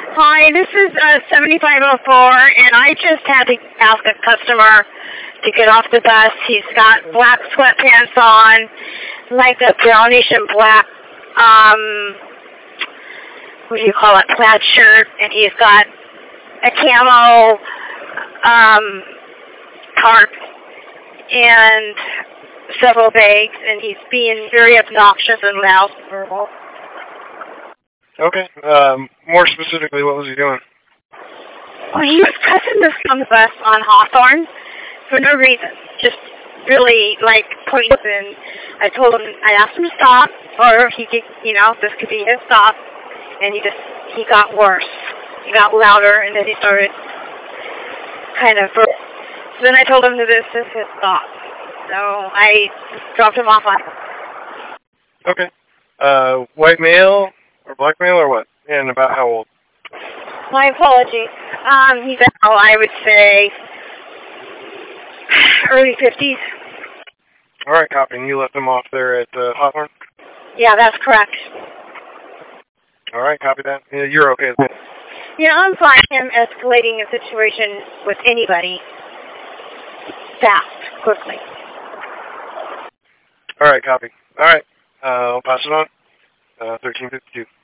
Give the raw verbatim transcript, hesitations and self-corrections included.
Hi, this is uh, seventy-five oh four, and I just had to ask a customer to get off the bus. He's got black sweatpants on, like a brownish and black, um, what do you call it, plaid shirt, and he's got a camo um, tarp and several bags, and he's being very obnoxious and loud and verbal. Okay. Um, more specifically, what was he doing? Well, he was pressing this on the bus on Hawthorne for no reason. Just really, like, pointing. And I told him, I asked him to stop, or he could, you know, this could be his stop. And he just, he got worse. He got louder, and then he started kind of. So then I told him that this is his stop. So I dropped him off on. Okay. Uh, white male or black male or what? And about how old? My apologies. Um, he's about, I would say, early fifties. All right, copy. And you left him off there at uh, Hawthorne? Yeah, that's correct. All right, copy that. Yeah, you're okay. Yeah, I'm fine. Him escalating a situation with anybody fast, quickly. All right, copy. All right. Uh, I'll pass it on. Uh, thirteen fifty-two.